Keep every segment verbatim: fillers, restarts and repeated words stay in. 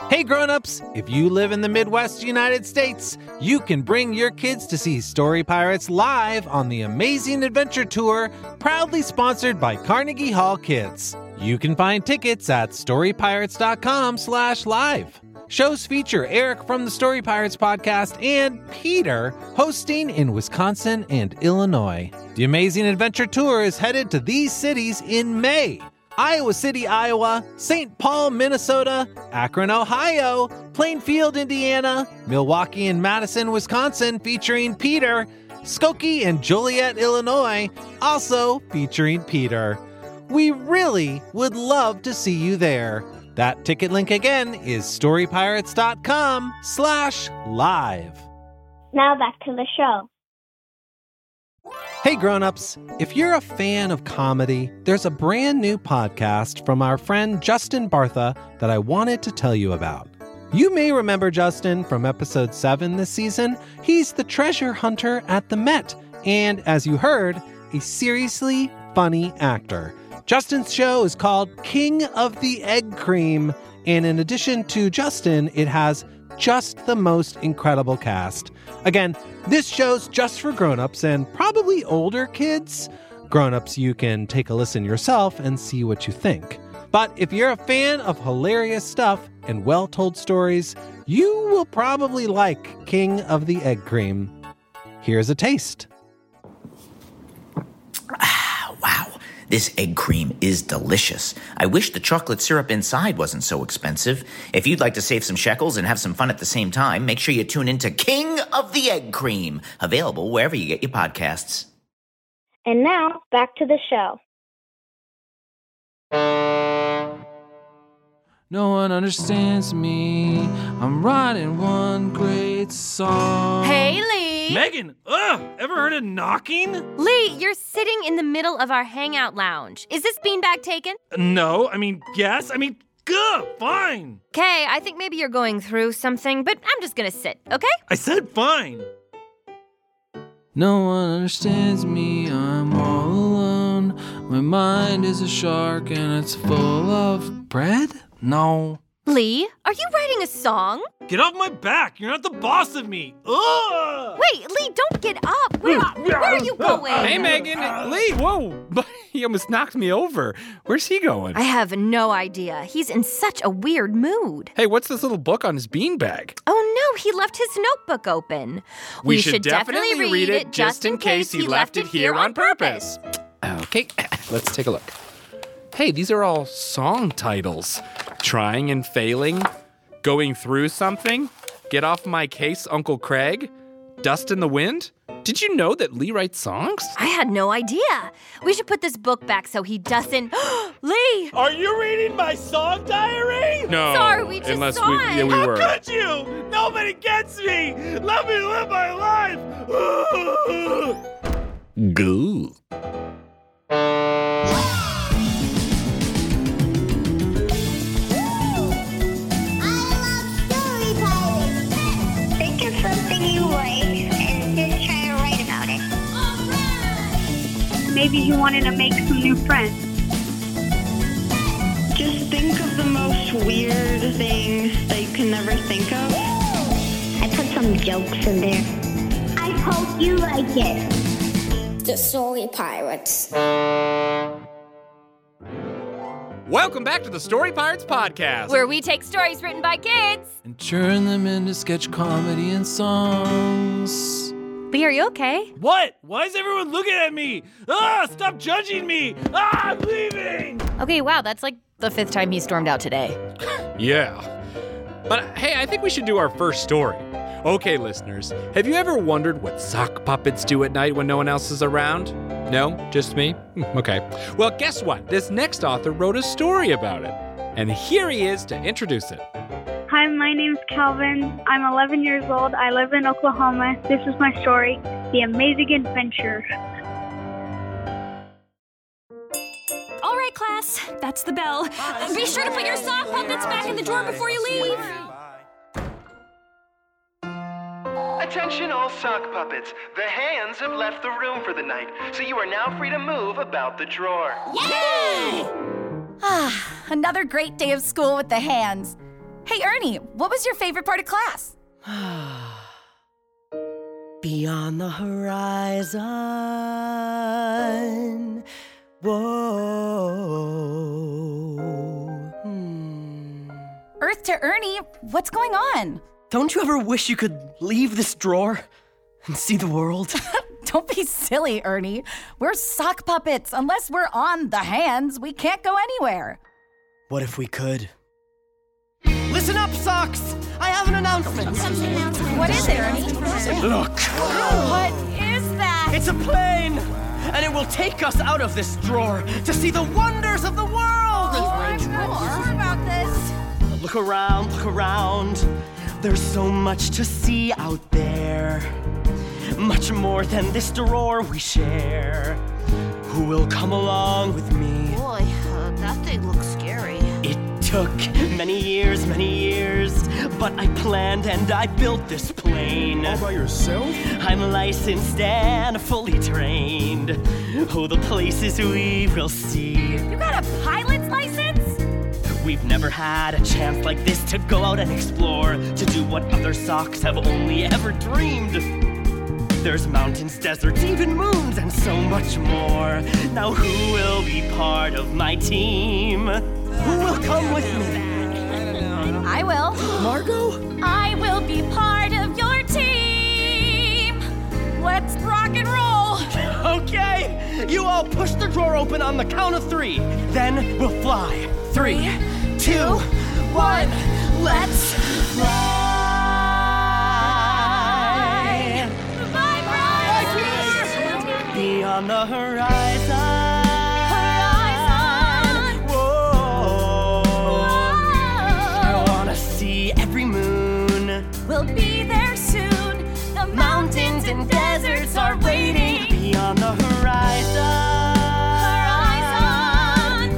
Hey grown-ups, if you live in the Midwest United States, you can bring your kids to see Story Pirates live on the Amazing Adventure Tour, proudly sponsored by Carnegie Hall Kids. You can find tickets at storypirates.com slash live. Shows feature Eric from the Story Pirates podcast and Peter hosting in Wisconsin and Illinois. The Amazing Adventure Tour is headed to these cities in May: Iowa City, Iowa, Saint Paul, Minnesota, Akron, Ohio, Plainfield, Indiana, Milwaukee and Madison, Wisconsin, featuring Peter, Skokie and Joliet, Illinois, also featuring Peter. We really would love to see you there. That ticket link again is storypirates.com slash live. Now back to the show. Hey grown-ups, if you're a fan of comedy, there's a brand new podcast from our friend Justin Bartha that I wanted to tell you about. You may remember Justin from episode seven this season. He's the treasure hunter at the Met, and as you heard, a seriously funny actor. Justin's show is called King of the Egg Cream, and in addition to Justin, it has just the most incredible cast. Again, this show's just for grown-ups and probably older kids. Grown-ups, you can take a listen yourself and see what you think. But if you're a fan of hilarious stuff and well-told stories, you will probably like King of the Egg Cream. Here's a taste. Wow, this egg cream is delicious. I wish the chocolate syrup inside wasn't so expensive. If you'd like to save some shekels and have some fun at the same time, make sure you tune in to King of the Egg Cream, available wherever you get your podcasts. And now, back to the show. No one understands me. I'm writing one great song. Hey, Lee. Megan, ugh, ever heard of knocking? Lee, you're sitting in the middle of our hangout lounge. Is this beanbag taken? No, I mean, yes. I mean, good, fine. Okay, I think maybe you're going through something, but I'm just gonna sit, okay? I said fine. No one understands me. I'm all alone. My mind is a shark and it's full of bread? No. Lee, are you writing a song? Get off my back. You're not the boss of me. Ugh! Wait, Lee, don't get up. Where, where are you going? Hey, Megan. Lee, whoa. He almost knocked me over. Where's he going? I have no idea. He's in such a weird mood. Hey, what's this little book on his beanbag? Oh, no, he left his notebook open. We, we should, should definitely, definitely read it just in case he left it here on purpose. Okay, let's take a look. Hey, these are all song titles. Trying and failing, going through something, get off my case, Uncle Craig, dust in the wind. Did you know that Lee writes songs? I had no idea. We should put this book back so he doesn't. Lee! Are you reading my song diary? No. Sorry, we just unless saw we, it. Yeah, we How were. could you? Nobody gets me. Let me live my life. Goo. Maybe you wanted to make some new friends. Just think of the most weird thing that you can never think of. I put some jokes in there. I hope you like it. The Story Pirates. Welcome back to the Story Pirates podcast, where we take stories written by kids and turn them into sketch comedy and songs. Lee, are you okay? What? Why is everyone looking at me? Ah, stop judging me. Ah, I'm leaving. Okay, wow, that's like the fifth time he stormed out today. Yeah. But hey, I think we should do our first story. Okay, listeners, have you ever wondered what sock puppets do at night when no one else is around? No? Just me? Okay. Well, guess what? This next author wrote a story about it. And here he is to introduce it. Hi, my name's Calvin. I'm eleven years old. I live in Oklahoma. This is my story, The Amazing Adventure. All right, class. That's the bell. Be sure to put your sock puppets back in the drawer before you leave. Attention all sock puppets. The hands have left the room for the night, so you are now free to move about the drawer. Yay! Ah, another great day of school with the hands. Hey, Ernie, what was your favorite part of class? Beyond the horizon. Whoa. Hmm. Earth to Ernie, what's going on? Don't you ever wish you could leave this drawer and see the world? Don't be silly, Ernie. We're sock puppets. Unless we're on the hands, we can't go anywhere. What if we could? Listen up, socks! I have an announcement. What is it, Ernie? Look. What is that? It's a plane, and it will take us out of this drawer to see the wonders of the world. Oh, I'm not sure about this. Look around, look around. There's so much to see out there. Much more than this drawer we share. Who will come along with me? Boy, uh, that thing looks scary. It took many years, many years, but I planned and I built this plane. All by yourself? I'm licensed and fully trained. Oh, the places we will see. You got a pilot's license? We've never had a chance like this to go out and explore, to do what other socks have only ever dreamed. There's mountains, deserts, even moons, and so much more. Now who will be part of my team? Who will come with me? I will. Margot? I will be part of your team. Let's rock and roll. Okay, you all push the drawer open on the count of three. Then we'll fly. Three, two, one, let's fly. Beyond the horizon. Horizon. Whoa. Whoa. I wanna see every moon. We'll be there soon. The mountains and deserts are waiting. Beyond the horizon. Horizon.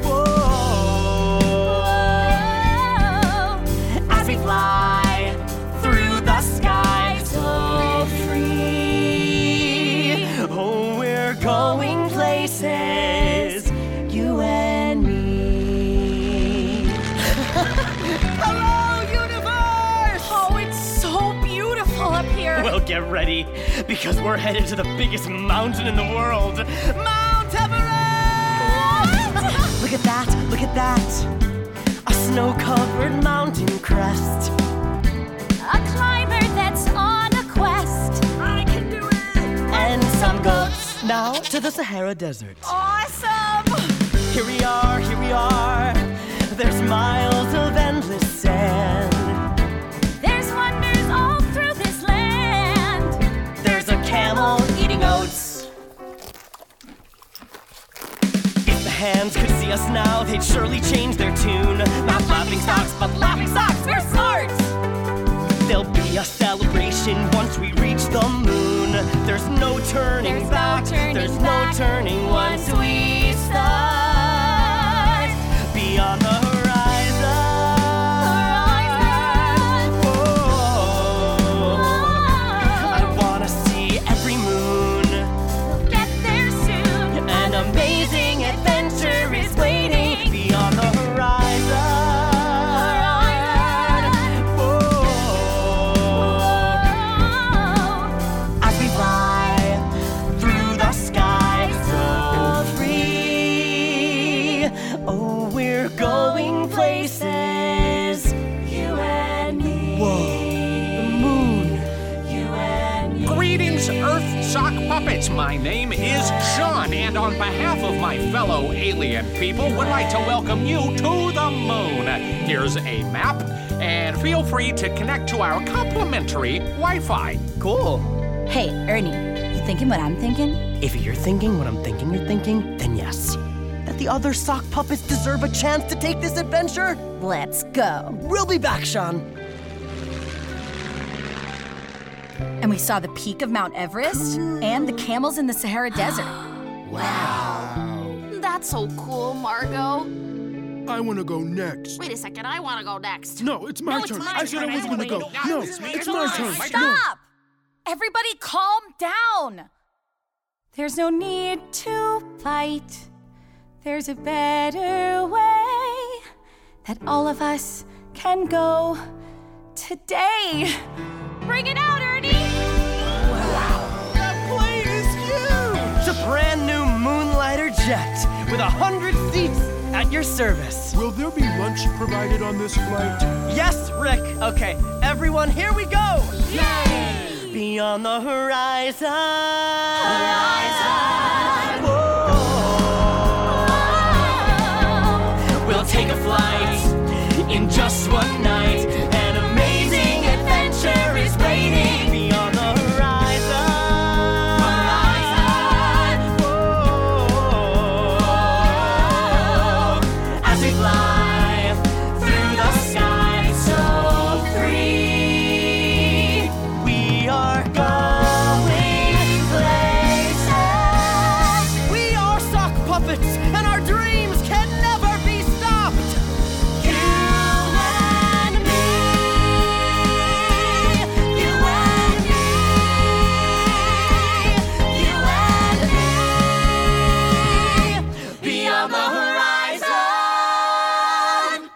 Whoa. Whoa. As we fly through the sky so free. Oh, we're going places, you and me. Hello, universe! Oh, it's so beautiful up here. Well, get ready, because we're headed to the biggest mountain in the world, Mount Everest! What? Look at that, look at that. A snow-covered mountain crest. A climber that's on a quest. I can do it. And some goats. Now to the Sahara Desert. Awesome! Here we are, here we are. There's miles of endless sand. There's wonders all through this land. There's a camel eating oats. If the hands could see us now, they'd surely change their tune. Not laughing socks, but laughing socks, we're smart! There'll be a celebration once we reach the moon. There's no turning There's back. No turning There's back. no turning once we start. Beyond the horizon. Horizon. Whoa. I wanna see every moon. We'll get there soon. An amazing adventure is waiting. Beyond the horizon. Going places, you and me. Whoa, the moon, you and me. Greetings, Earth Sock Puppets. My name is Sean, and on behalf of my fellow alien people, would like to welcome you to the moon. Here's a map, and feel free to connect to our complimentary Wi-Fi. Cool. Hey, Ernie, you thinking what I'm thinking? If you're thinking what I'm thinking you're thinking, then yes. That the other sock puppets deserve a chance to take this adventure? Let's go. We'll be back, Sean. And we saw the peak of Mount Everest and the camels in the Sahara Desert. Wow. That's so cool, Margot. I want to go next. Wait a second, I want to go next. No, it's my No, it's turn. my I said turn. I wasn't going to go. No, No, it's me. it's Come my on. turn. Stop. No. Everybody calm down. There's no need to fight. There's a better way that all of us can go today. Bring it out, Ernie! That plane is huge! It's a brand new Moonlighter jet with a hundred seats at your service. Will there be lunch provided on this flight? Yes, Rick. Okay, everyone, here we go! Yay! Beyond the horizon. Horizon. Whoa. We'll take a flight in just one night. An amazing adventure is waiting beyond the horizon. Horizon. Whoa. As we fly through the sky so free, we are going places. We are sock puppets, and our dreams can never be stopped. You and me, you and me, you and me, beyond the horizon.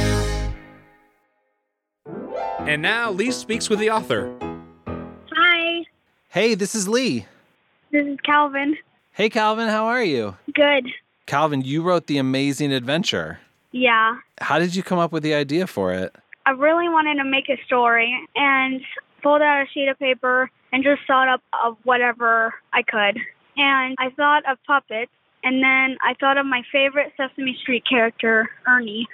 And now Lee speaks with the author. Hi, Hey, this is Lee. this is Calvin. Hey, Calvin, how are you? Good. Calvin, you wrote The Amazing Adventure. Yeah. How did you come up with the idea for it? I really wanted to make a story and pulled out a sheet of paper and just thought up of whatever I could. And I thought of puppets, and then I thought of my favorite Sesame Street character, Ernie.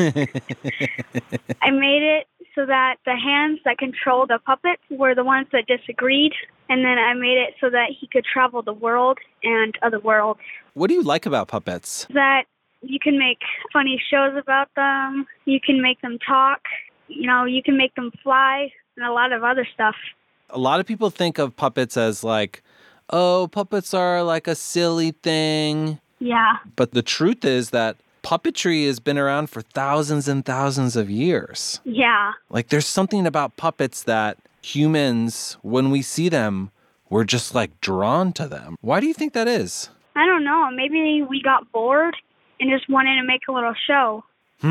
I made it so that the hands that controlled the puppet were the ones that disagreed, and then I made it so that he could travel the world and other worlds. What do you like about puppets? That you can make funny shows about them, you can make them talk, you know, you can make them fly, and a lot of other stuff. A lot of people think of puppets as like, oh, puppets are like a silly thing. Yeah. But the truth is that puppetry has been around for thousands and thousands of years. Yeah. Like there's something about puppets that humans, when we see them, we're just like drawn to them. Why do you think that is? I don't know. Maybe we got bored and just wanted to make a little show.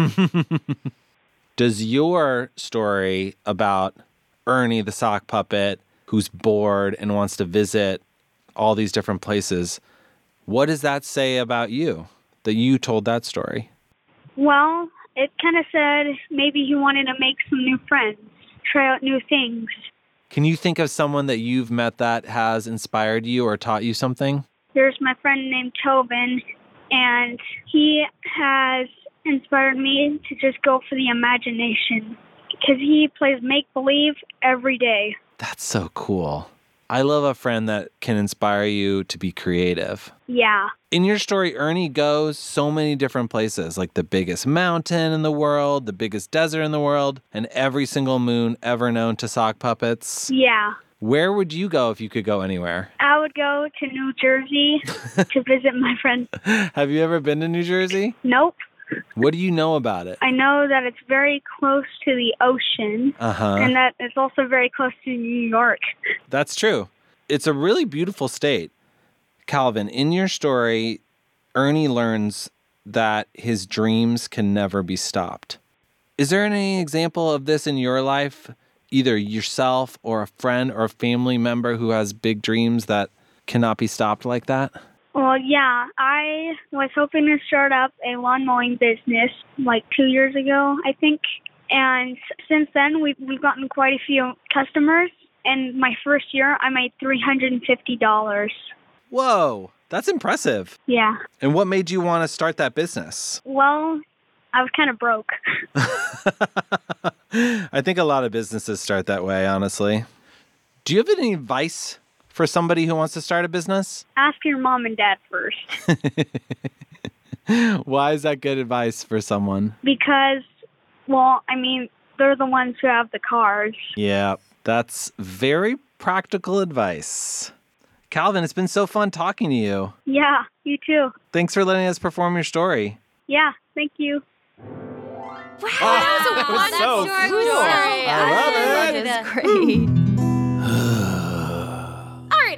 Does your story about Ernie the sock puppet who's bored and wants to visit all these different places, what does that say about you, that you told that story? Well, it kind of said maybe he wanted to make some new friends, try out new things. Can you think of someone that you've met that has inspired you or taught you something? There's my friend named Tobin, and he has inspired me to just go for the imagination because he plays make-believe every day. That's so cool. I love a friend that can inspire you to be creative. Yeah. In your story, Ernie goes so many different places, like the biggest mountain in the world, the biggest desert in the world, and every single moon ever known to sock puppets. Yeah. Where would you go if you could go anywhere? I would go to New Jersey to visit my friend. Have you ever been to New Jersey? Nope. What do you know about it? I know that it's very close to the ocean, Uh-huh. and that it's also very close to New York. That's true. It's a really beautiful state. Calvin, in your story, Ernie learns that his dreams can never be stopped. Is there any example of this in your life, either yourself or a friend or a family member who has big dreams that cannot be stopped like that? Well, yeah, I was hoping to start up a lawn mowing business like two years ago, I think. And since then, we've, we've gotten quite a few customers. And my first year, I made three hundred fifty dollars. Whoa, that's impressive. Yeah. And what made you want to start that business? Well, I was kind of broke. I think a lot of businesses start that way, honestly. Do you have any advice for somebody who wants to start a business? Ask your mom and dad first. Why is that good advice for someone? Because, well, I mean, they're the ones who have the cars. Yeah, that's very practical advice. Calvin, it's been so fun talking to you. Yeah, you too. Thanks for letting us perform your story. Yeah, thank you. Wow, that was that was so a cool. story. I love I it. It is great. All right,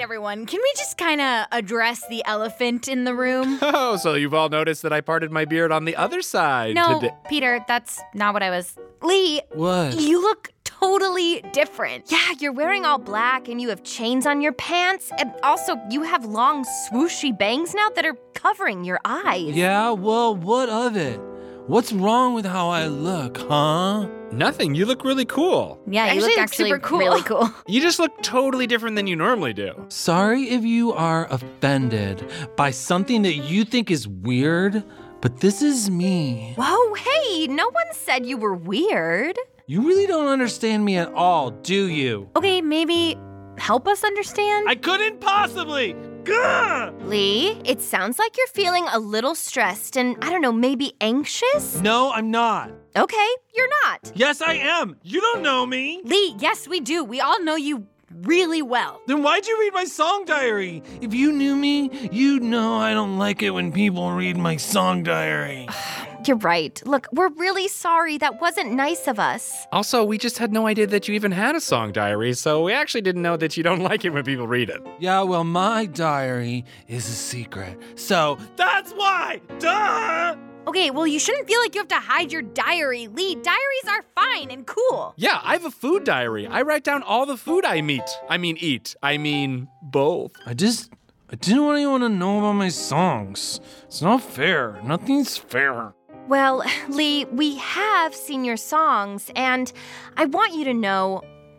everyone. Can we just kind of address the elephant in the room? Oh, so you've all noticed that I parted my beard on the other side No, today. Peter, that's not what I was... Lee. What? You look totally different. Yeah, you're wearing all black and you have chains on your pants. And also, you have long swooshy bangs now that are covering your eyes. Yeah, well, what of it? What's wrong with how I look, huh? Nothing. You look really cool. Yeah, you Actually, look look actually super cool. really cool. You just look totally different than you normally do. Sorry if you are offended by something that you think is weird, but this is me. Whoa, hey, no one said you were weird. You really don't understand me at all, do you? Okay, maybe help us understand? I couldn't possibly! Gah! Lee, it sounds like you're feeling a little stressed and, I don't know, maybe anxious? No, I'm not. Okay, you're not. Yes, I am. You don't know me. Lee, yes, we do. We all know you really well. Then why'd you read my song diary? If you knew me, you'd know I don't like it when people read my song diary. You're right. Look, we're really sorry. That wasn't nice of us. Also, we just had no idea that you even had a song diary, so we actually didn't know that you don't like it when people read it. Yeah, well, my diary is a secret. So that's why! Duh! Okay, well, you shouldn't feel like you have to hide your diary. Lee, diaries are fine and cool. Yeah, I have a food diary. I write down all the food I meet. I mean, eat. I mean, both. I just... I didn't want anyone to know about my songs. It's not fair. Nothing's fair. Well, Lee, we have seen your songs, and I want you to know,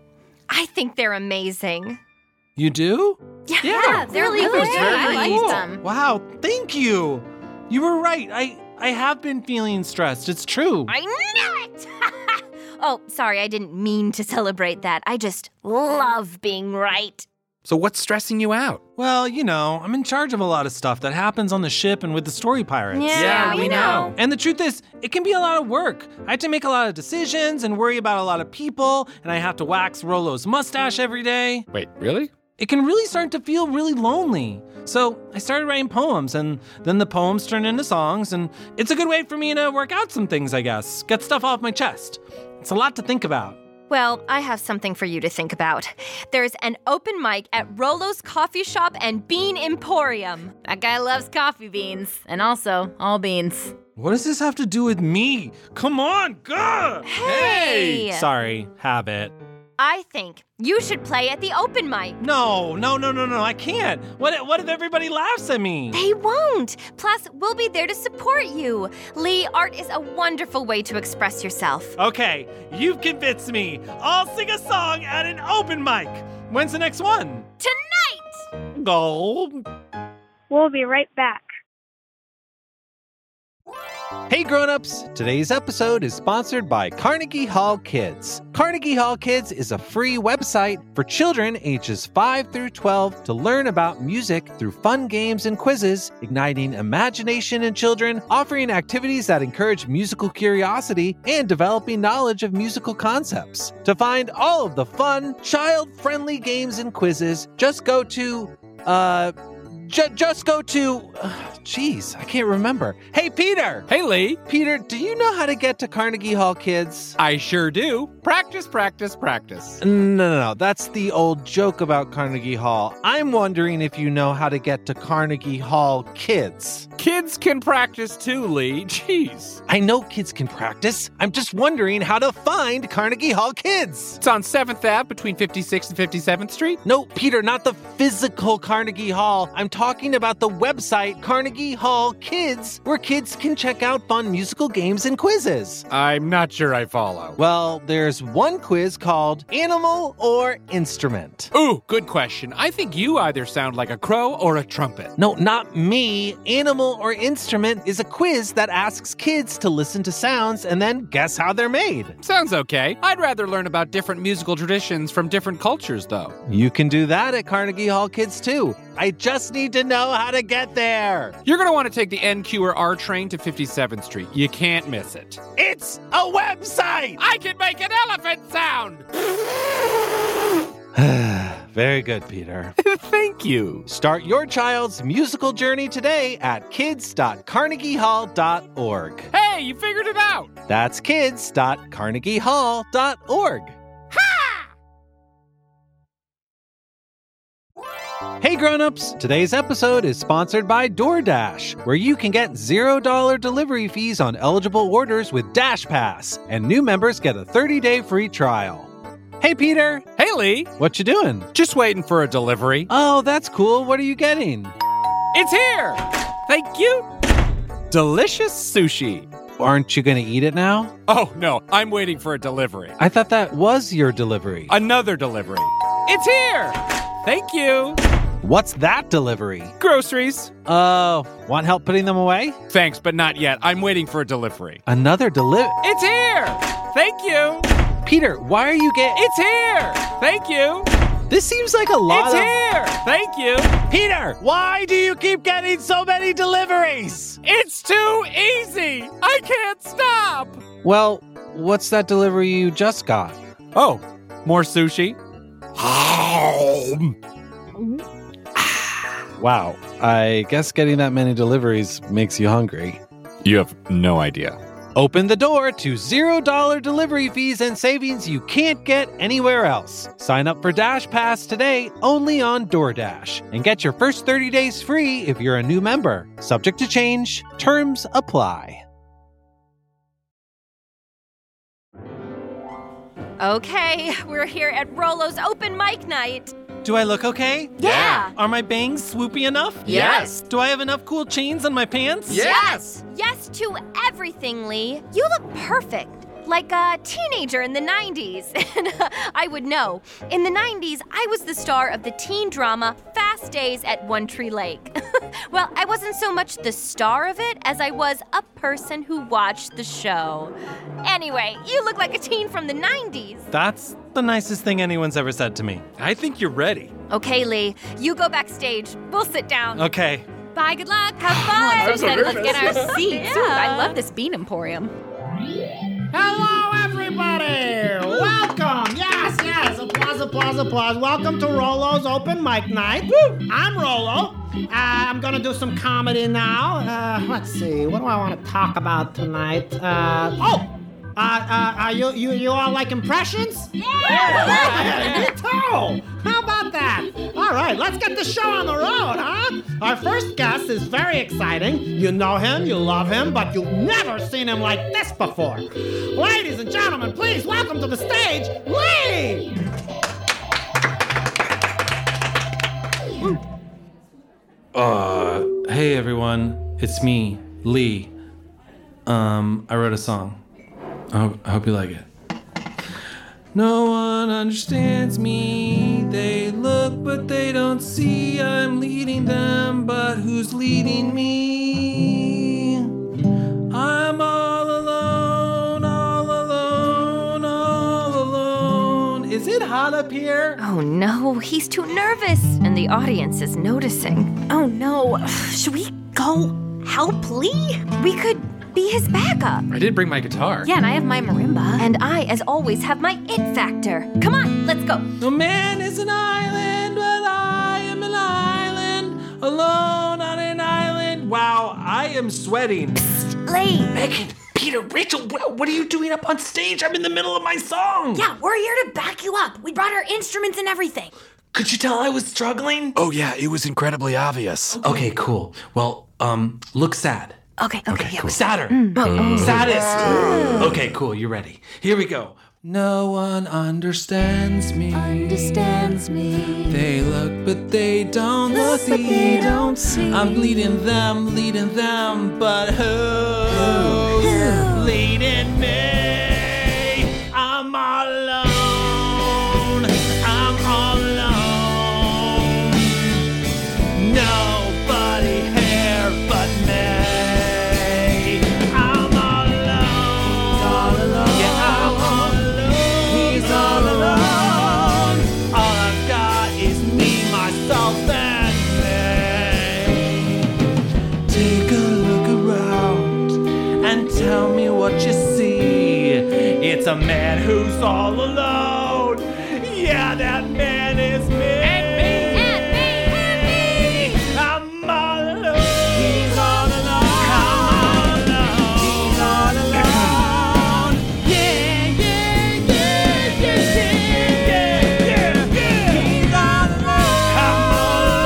I think they're amazing. You do? Yeah, yeah they're really good. I like cool. them. Wow, thank you. You were right. I, I have been feeling stressed. It's true. I knew it! Oh, sorry, I didn't mean to celebrate that. I just love being right. So what's stressing you out? Well, you know, I'm in charge of a lot of stuff that happens on the ship and with the story pirates. Yeah, yeah we know. know. And the truth is, it can be a lot of work. I have to make a lot of decisions and worry about a lot of people, and I have to wax Rolo's mustache every day. Wait, really? It can really start to feel really lonely. So I started writing poems, and then the poems turned into songs, and it's a good way for me to work out some things, I guess. Get stuff off my chest. It's a lot to think about. Well, I have something for you to think about. There's an open mic at Rolo's Coffee Shop and Bean Emporium. That guy loves coffee beans, and also all beans. What does this have to do with me? Come on, go! Hey! Sorry, habit. I think you should play at the open mic. No, no, no, no, no, I can't. What, what if everybody laughs at me? They won't. Plus, we'll be there to support you. Lee, art is a wonderful way to express yourself. Okay, you've convinced me. I'll sing a song at an open mic. When's the next one? Tonight! Go. We'll be right back. Hey grown-ups, today's episode is sponsored by Carnegie Hall Kids. Carnegie Hall Kids is a free website for children ages five through twelve to learn about music through fun games and quizzes, igniting imagination in children, offering activities that encourage musical curiosity, and developing knowledge of musical concepts. To find all of the fun, child-friendly games and quizzes, just go to, uh... J- just go to... Jeez, uh, I can't remember. Hey, Peter! Hey, Lee! Peter, do you know how to get to Carnegie Hall Kids? I sure do. Practice, practice, practice. No, no, no. That's the old joke about Carnegie Hall. I'm wondering if you know how to get to Carnegie Hall Kids. Kids can practice too, Lee. Jeez. I know kids can practice. I'm just wondering how to find Carnegie Hall Kids. It's on seventh Avenue between fifty-sixth and fifty-seventh Street. No, Peter, not the physical Carnegie Hall. I'm talking about the website Carnegie Hall Kids, where kids can check out fun musical games and quizzes. I'm not sure I follow. Well, there's one quiz called Animal or Instrument. Ooh, good question. I think you either sound like a crow or a trumpet. No, not me. Animal or Instrument is a quiz that asks kids to listen to sounds and then guess how they're made. Sounds okay. I'd rather learn about different musical traditions from different cultures, though. You can do that at Carnegie Hall Kids, too. I just need to know how to get there. You're going to want to take the N Q or R train to fifty-seventh Street. You can't miss it. It's a website! I can make an elephant sound! Very good, Peter. Thank you. Start your child's musical journey today at kids dot carnegie hall dot org. Hey, you figured it out! That's kids dot carnegie hall dot org. Hey grown-ups, today's episode is sponsored by DoorDash, where you can get zero dollars delivery fees on eligible orders with Dash Pass, and new members get a thirty-day free trial. Hey Peter. Hey Lee. What you doing? Just waiting for a delivery. Oh, that's cool. What are you getting? It's here! Thank you. Delicious sushi. Aren't you going to eat it now? Oh, no, I'm waiting for a delivery. I thought that was your delivery. Another delivery. It's here! Thank you. What's that delivery? Groceries. Oh, uh, want help putting them away? Thanks, but not yet. I'm waiting for a delivery. Another delivery? It's here! Thank you. Peter, why are you getting... It's here! Thank you. This seems like a lot it's of... It's here! Thank you. Peter, why do you keep getting so many deliveries? It's too easy! I can't stop! Well, what's that delivery you just got? Oh, more sushi? Wow, I guess getting that many deliveries makes you hungry. You have no idea. Open the door to zero dollars delivery fees and savings you can't get anywhere else. Sign up for Dash Pass today only on DoorDash and get your first thirty days free if you're a new member. Subject to change. Terms apply. Okay, we're here at Rolo's open mic night. Do I look okay? Yeah. Are my bangs swoopy enough? Yes. Do I have enough cool chains on my pants? Yes. Yes to everything, Lee. You look perfect. Like a teenager in the nineties. And uh, I would know. In the nineties, I was the star of the teen drama Fast Days at One Tree Lake. Well, I wasn't so much the star of it as I was a person who watched the show. Anyway, you look like a teen from the nineties. That's the nicest thing anyone's ever said to me. I think you're ready. Okay, Lee. You go backstage. We'll sit down. Okay. Bye, good luck. Have fun. I'm so excited. Let's get our seats. Yeah. Ooh, I love this Bean Emporium. Hello, everybody! Welcome! Yes, yes, applause, applause, applause. Welcome to Rolo's Open Mic Night. Woo! I'm Rolo. Uh, I'm gonna do some comedy now. Uh, let's see, what do I want to talk about tonight? Uh, oh! Uh, uh, uh, you, you, you all like impressions? Yeah! yeah! Me too! How about that? All right, let's get the show on the road, huh? Our first guest is very exciting. You know him, you love him, but you've never seen him like this before. Ladies and gentlemen, please welcome to the stage, Lee! Uh, hey everyone, it's me, Lee. Um, I wrote a song. I hope, I hope you like it. No one understands me. They look, but they don't see. I'm leading them, but who's leading me? I'm all alone, all alone, all alone. Is it hot up here? Oh no, he's too nervous, and the audience is noticing. Oh no, should we go help Lee? We could be his backup. I did bring my guitar. Yeah, and I have my marimba. And I, as always, have my it factor. Come on, let's go. No man is an island, but I am an island, alone on an island. Wow, I am sweating. Psst, Lee. Megan, Peter, Rachel, what are you doing up on stage? I'm in the middle of my song. Yeah, we're here to back you up. We brought our instruments and everything. Could you tell I was struggling? Oh yeah, it was incredibly obvious. Okay, okay cool. Well, um, look sad. Okay, okay, okay yeah. Cool. Sadder. Mm. Oh, oh. Saddest. Okay, cool. You ready? Here we go. No one understands me. Understands me. They look, but they don't look, see. But they don't see. I'm leading them, leading them, but who's Who? leading me? I'm all alone. I'm all alone. Nobody here but me. Tell me what you see. It's a man who's all alone. Yeah, that man is me. And me, and me, and me. I'm all alone. He's all alone. I'm all alone. He's all alone. Yeah, yeah, yeah, yeah, yeah, yeah, yeah, yeah. He's all alone. I'm all alone.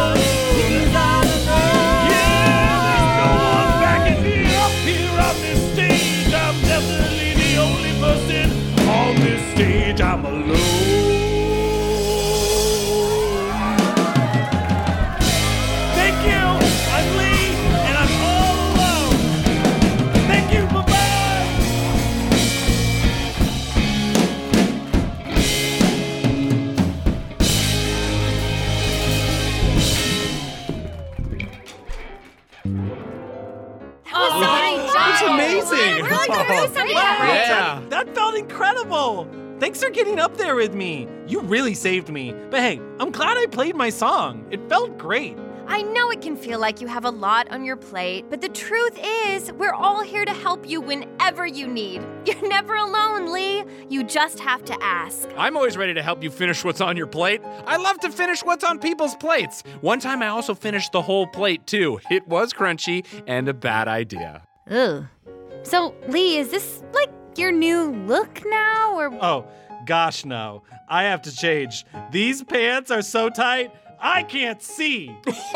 Yeah. That felt incredible. Thanks for getting up there with me. You really saved me. But hey, I'm glad I played my song. It felt great. I know it can feel like you have a lot on your plate, but the truth is, we're all here to help you whenever you need. You're never alone, Lee. You just have to ask. I'm always ready to help you finish what's on your plate. I love to finish what's on people's plates. One time I also finished the whole plate, too. It was crunchy and a bad idea. Ugh. So, Lee, is this like your new look now, or? Oh, gosh, no. I have to change. These pants are so tight, I can't see. It's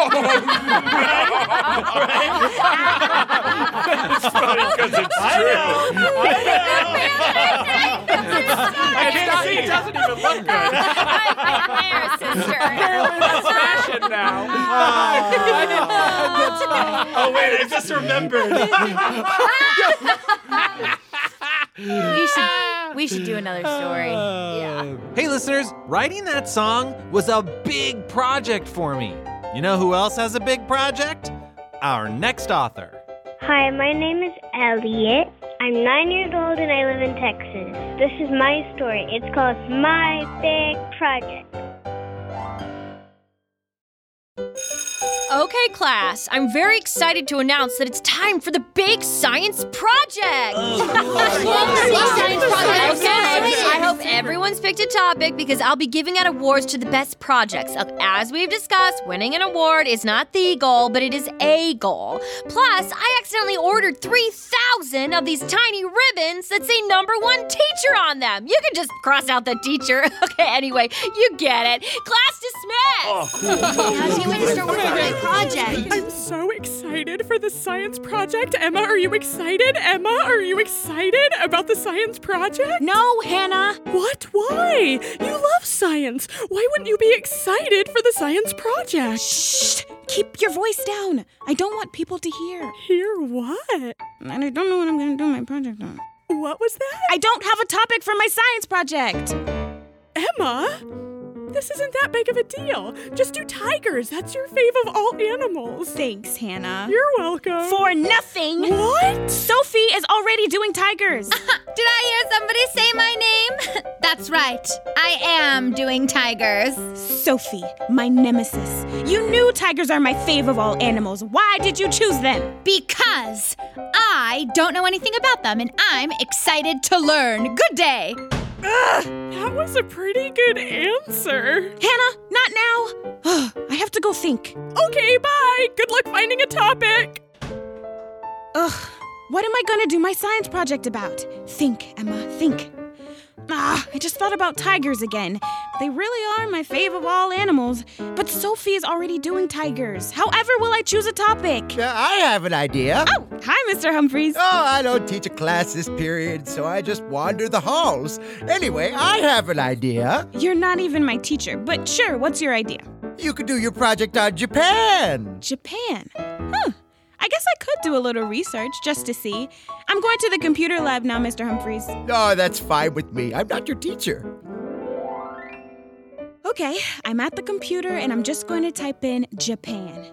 funny because it's I true. know. I know. I can't see. It doesn't even look good. My hair, sister. It's fashion now. Oh, wait, I just remembered. We should, we should do another story. Yeah. Hey, listeners, writing that song was a big project for me. You know who else has a big project? Our next author. Hi, my name is Elliot. I'm nine years old and I live in Texas. This is my story. It's called My Big Project. Okay, class, I'm very excited to announce that it's time for the Big Science Project! Science Project. Okay, I hope everyone's picked a topic because I'll be giving out awards to the best projects. As we've discussed, winning an award is not the goal, but it is a goal. Plus, I accidentally ordered three thousand of these tiny ribbons that say number one teacher on them. You can just cross out the teacher. Okay, anyway, you get it. Class dismissed! Oh, cool. How's he ready to start working on my project? I'm so excited for the science project. Emma, are you excited? Emma, are you excited about the science project? No, Hannah. What? Why? You love science. Why wouldn't you be excited for the science project? Shh! Keep your voice down. I don't want people to hear. Hear what? And I don't know what I'm going to do my project on. What was that? I don't have a topic for my science project. Emma? This isn't that big of a deal. Just do tigers. That's your fave of all animals. Thanks, Hannah. You're welcome. For nothing. What? Sophie is already doing tigers. Did I hear somebody say my name? That's right. I am doing tigers. Sophie, my nemesis. You knew tigers are my fave of all animals. Why did you choose them? Because I don't know anything about them and I'm excited to learn. Good day. Ugh, that was a pretty good answer. Hannah, not now. I have to go think. Okay, bye. Good luck finding a topic. Ugh, what am I gonna do my science project about? Think, Emma, think. Ah, I just thought about tigers again. They really are my fave of all animals. But Sophie is already doing tigers. However, will I choose a topic? Uh, I have an idea. Oh, hi, Mister Humphreys. Oh, I don't teach a class this period, so I just wander the halls. Anyway, I have an idea. You're not even my teacher, but sure, what's your idea? You could do your project on Japan. Japan? Huh. I guess I could do a little research just to see. I'm going to the computer lab now, Mister Humphreys. Oh, that's fine with me. I'm not your teacher. Okay, I'm at the computer and I'm just going to type in Japan.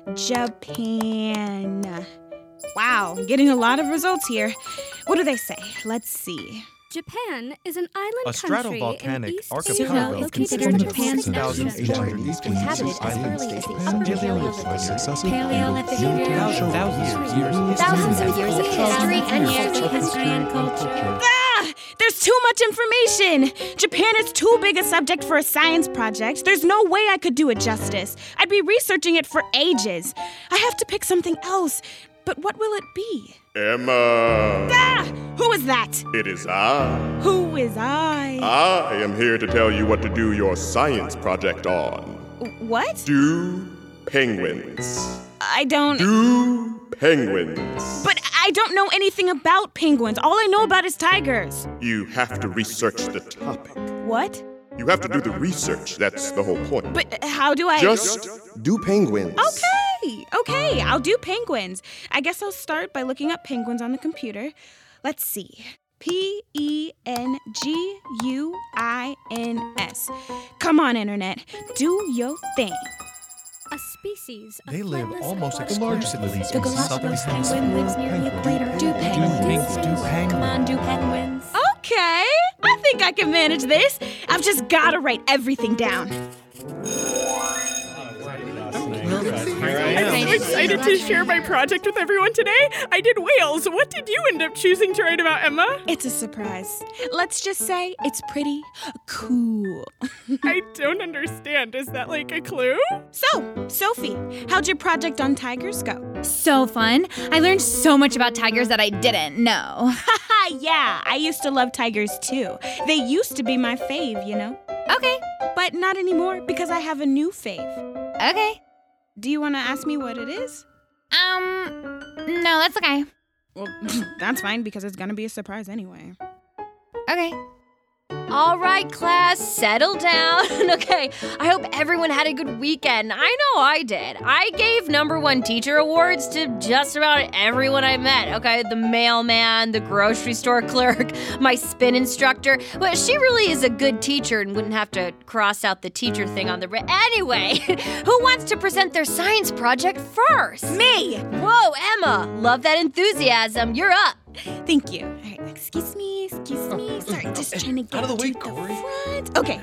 Japan. Wow, getting a lot of results here. What do they say? Let's see. Japan is an island a country stratovolcanic in East archipelago Asia consisting located of on Japan's six thousand eight hundred eastern inhabited as early as the Upper Paleolithic, Paleolithic period, thousands of years of history and years of history and culture. Ah! There's too much information! Japan is too big a subject for a science project. There's no way I could do it justice. I'd be researching it for ages. I have to pick something else. But what will it be? Emma! Ah! Who is that? It is I. Who is I? I am here to tell you what to do your science project on. What? Do penguins. I don't... Do penguins. But I don't know anything about penguins. All I know about is tigers. You have to research the topic. What? You have to do the research. That's the whole point. But how do I... Just do penguins. Okay, okay, I'll do penguins. I guess I'll start by looking up penguins on the computer. Let's see. P E N G U I N S. Come on, Internet. Do your thing. A species of They live flightless almost aquatic exclusively birds. in The southern Galapagos hemisphere. penguin lives near the equator. Do penguins? Do penguins? Come on, do penguins? Okay, I think I can manage this. I've just gotta write everything down. I'm so excited to share my project with everyone today. I did whales. What did you end up choosing to write about, Emma? It's a surprise. Let's just say it's pretty cool. I don't understand. Is that like a clue? So, Sophie, how'd your project on tigers go? So fun. I learned so much about tigers that I didn't know. Haha, yeah, I used to love tigers too. They used to be my fave, you know? Okay. But not anymore because I have a new fave. Okay. Do you want to ask me what it is? Um, no, that's okay. Well, that's fine because it's gonna be a surprise anyway. Okay. All right, class, settle down. Okay, I hope everyone had a good weekend. I know I did. I gave number one teacher awards to just about everyone I met. Okay, the mailman, the grocery store clerk, my spin instructor. Well, she really is a good teacher and wouldn't have to cross out the teacher thing on the... Re- anyway, who wants to present their science project first? Me! Whoa, Emma, love that enthusiasm. You're up. Thank you. All right, excuse me, excuse me. Sorry, just trying to get Out of the way, to Corey. the front. Okay.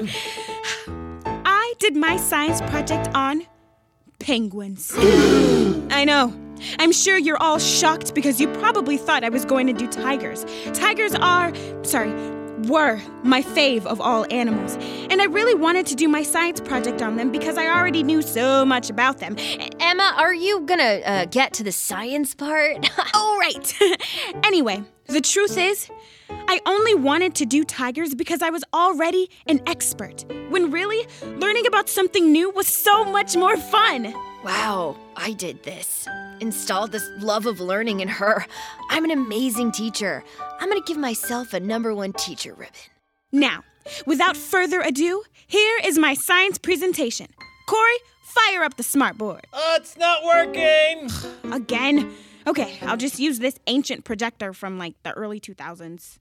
I did my science project on penguins. I know. I'm sure you're all shocked because you probably thought I was going to do tigers. Tigers are, sorry, were my fave of all animals. And I really wanted to do my science project on them because I already knew so much about them. Emma, are you gonna uh, get to the science part? Oh, right. Anyway, the truth is, I only wanted to do tigers because I was already an expert, when really, learning about something new was so much more fun. Wow, I did this. Installed this love of learning in her. I'm an amazing teacher. I'm gonna give myself a number one teacher ribbon. Now, without further ado, here is my science presentation. Corey, fire up the smartboard. Uh, it's not working! Again? Okay, I'll just use this ancient projector from like the early two thousands.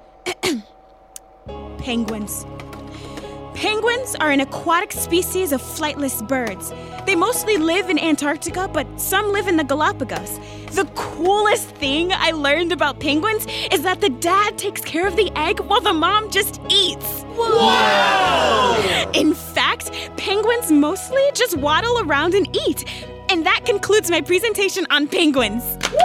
Penguins. Penguins are an aquatic species of flightless birds. They mostly live in Antarctica, but some live in the Galapagos. The coolest thing I learned about penguins is that the dad takes care of the egg while the mom just eats. Whoa! In fact, penguins mostly just waddle around and eat. And that concludes my presentation on penguins.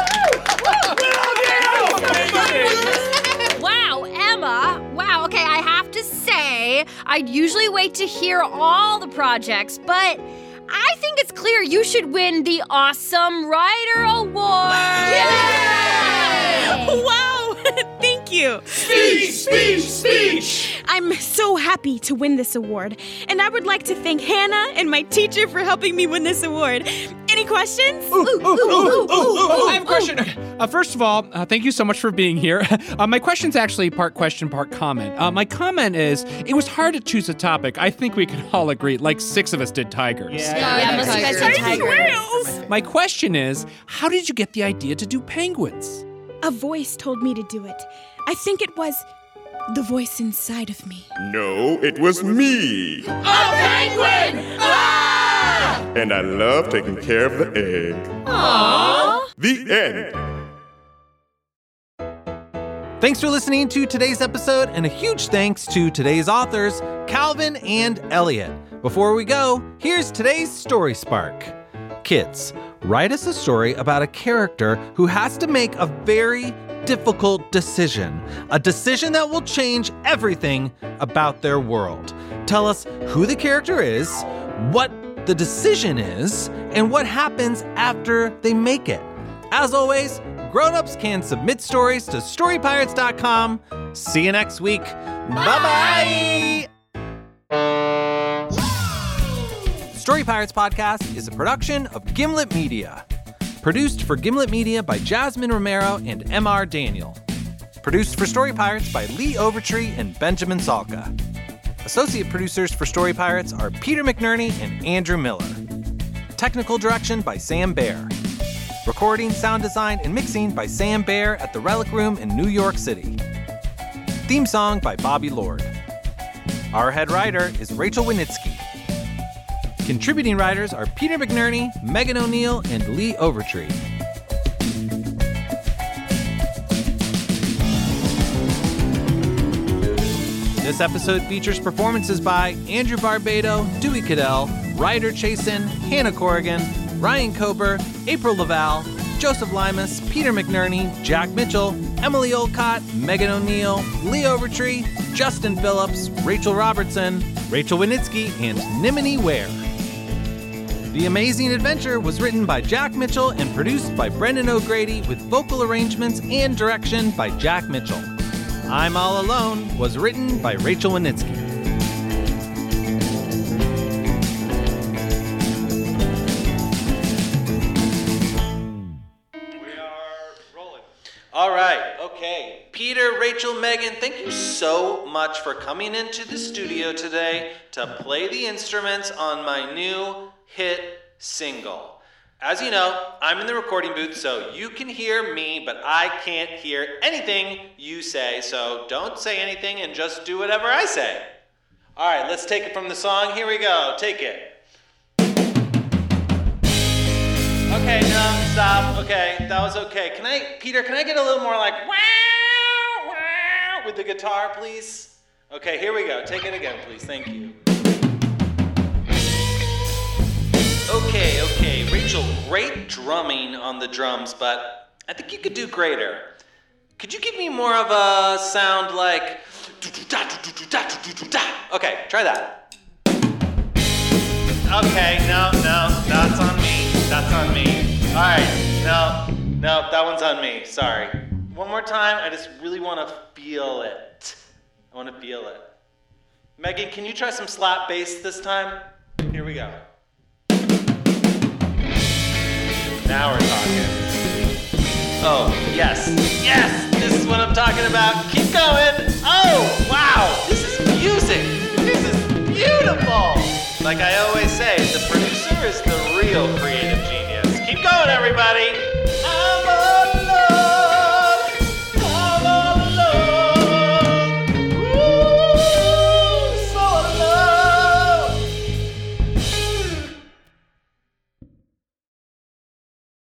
Wow, Emma. Wow, okay, I have to say, I'd usually wait to hear all the projects, but I think it's clear you should win the Awesome Writer Award. Yay! Wow, thank you. Speech, speech, speech. I'm so happy to win this award, and I would like to thank Hannah and my teacher for helping me win this award. Any questions? Ooh, ooh, ooh, ooh, ooh, I have a question. Uh, first of all, uh, thank you so much for being here. Uh, my question's actually part question, part comment. Uh, my comment is, it was hard to choose a topic. I think we can all agree, like six of us did tigers. Yeah, yeah, most of you guys did tigers. My question is, how did you get the idea to do penguins? A voice told me to do it. I think it was the voice inside of me. No, it was me. A penguin! Ah! And I love taking care of the egg. Aww. The end. Thanks for listening to today's episode, and a huge thanks to today's authors, Calvin and Elliot. Before we go, here's today's Story Spark. Kids, write us a story about a character who has to make a very difficult decision, a decision that will change everything about their world. Tell us who the character is, what the decision is, and what happens after they make it. As always, grown-ups can submit stories to story pirates dot com. See you next week. Bye-bye! Story Pirates Podcast is a production of Gimlet Media. Produced for Gimlet Media by Jasmine Romero and M R Daniel. Produced for Story Pirates by Lee Overtree and Benjamin Salka. Associate producers for Story Pirates are Peter McNerney and Andrew Miller. Technical direction by Sam Baer. Recording, sound design, and mixing by Sam Baer at the Relic Room in New York City. Theme song by Bobby Lord. Our head writer is Rachel Winitsky. Contributing writers are Peter McNerney, Megan O'Neill, and Lee Overtree. This episode features performances by Andrew Barbado, Dewey Cadell, Ryder Chasen, Hannah Corrigan, Ryan Kober, April Laval, Joseph Limas, Peter McNerney, Jack Mitchell, Emily Olcott, Megan O'Neill, Lee Overtree, Justin Phillips, Rachel Robertson, Rachel Winitsky, and Nimini Ware. The Amazing Adventure was written by Jack Mitchell and produced by Brendan O'Grady with vocal arrangements and direction by Jack Mitchell. I'm All Alone was written by Rachel Winitsky. All right, okay. Peter, Rachel, Megan, thank you so much for coming into the studio today to play the instruments on my new hit single. As you know, I'm in the recording booth, so you can hear me, but I can't hear anything you say, so don't say anything and just do whatever I say. All right, let's take it from the song. Here we go. Take it. Okay, no, stop. Okay, that was okay. Can I, Peter, can I get a little more like wow, wow with the guitar, please? Okay, here we go. Take it again, please. Thank you. Okay, okay. Rachel, great drumming on the drums, but I think you could do greater. Could you give me more of a sound like okay, try that. Okay, no, no, that's on me. That's on me. All right, no, no, that one's on me. Sorry. One more time. I just really want to feel it. I want to feel it. Megan, can you try some slap bass this time? Here we go. Now we're talking. Oh, yes, yes, this is what I'm talking about. Keep going. Oh, wow, this is music. This is beautiful. Like I always say, the producer is the real creative genius. Keep going, everybody.